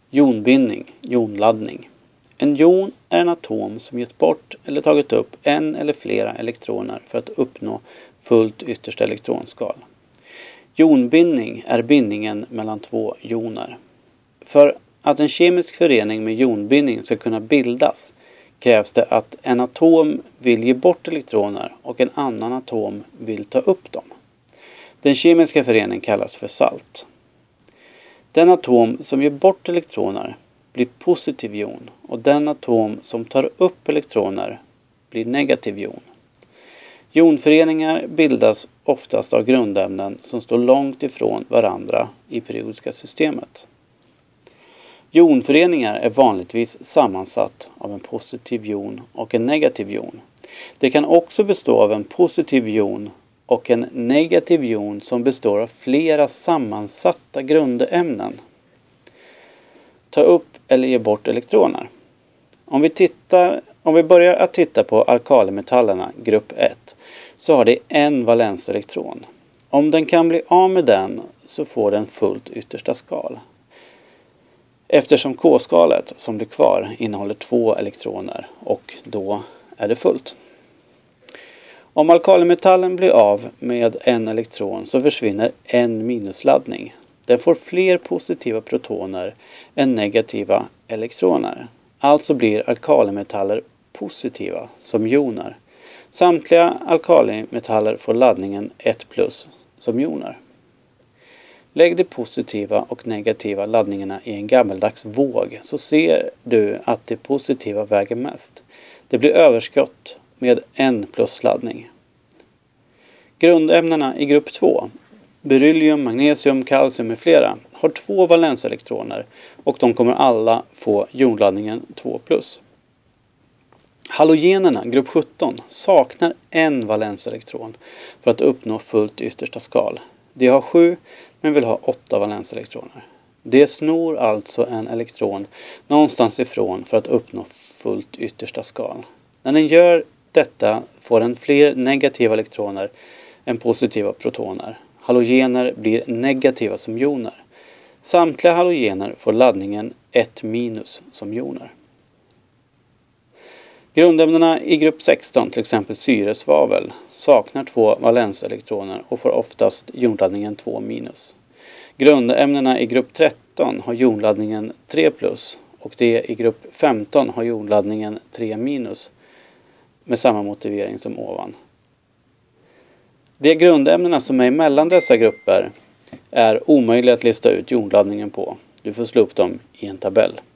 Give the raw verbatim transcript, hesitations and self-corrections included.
Jonbindning, jonladdning. En jon är en atom som gett bort eller tagit upp en eller flera elektroner för att uppnå fullt yttersta elektronskal. Jonbindning är bindningen mellan två joner. För att en kemisk förening med jonbindning ska kunna bildas krävs det att en atom vill ge bort elektroner och en annan atom vill ta upp dem. Den kemiska föreningen kallas för salt. Den atom som ger bort elektroner blir positiv jon och den atom som tar upp elektroner blir negativ jon. Jonföreningar bildas oftast av grundämnen som står långt ifrån varandra i periodiska systemet. Jonföreningar är vanligtvis sammansatt av en positiv jon och en negativ jon. Det kan också bestå av en positiv jon och en negativ jon som består av flera sammansatta grundämnen. Ta upp eller ge bort elektroner. Om vi, tittar, om vi börjar att titta på alkalimetallerna, grupp ett, så har det en valenselektron. Om den kan bli av med den så får den fullt yttersta skal. Eftersom K-skalet som blir kvar innehåller två elektroner och då är det fullt. Om alkalimetallen blir av med en elektron så försvinner en minusladdning. Den får fler positiva protoner än negativa elektroner. Alltså blir alkalimetaller positiva som joner. Samtliga alkalimetaller får laddningen ett plus som joner. Lägg de positiva och negativa laddningarna i en gammeldags våg så ser du att det positiva väger mest. Det blir överskott med en plusladdning. Grundämnena i grupp två, beryllium, magnesium, kalcium med flera, har två valenselektroner och de kommer alla få jonladdningen två plus. Halogenerna, grupp sjutton, saknar en valenselektron för att uppnå fullt yttersta skal. De har sju men vill ha åtta valenselektroner. De snor alltså en elektron någonstans ifrån för att uppnå fullt yttersta skal. När den gör detta får den fler negativa elektroner än positiva protoner. Halogener blir negativa som joner. Samtliga halogener får laddningen ett minus som joner. Grundämnena i grupp sexton, till exempel syresvavel, saknar två valenselektroner och får oftast jonladdningen två minus. Grundämnena i grupp tretton har jonladdningen tre plus och de i grupp femton har jonladdningen tre minus med samma motivering som ovan. De grundämnena som är emellan dessa grupper är omöjliga att lista ut jonladdningen på. Du får slå upp dem i en tabell.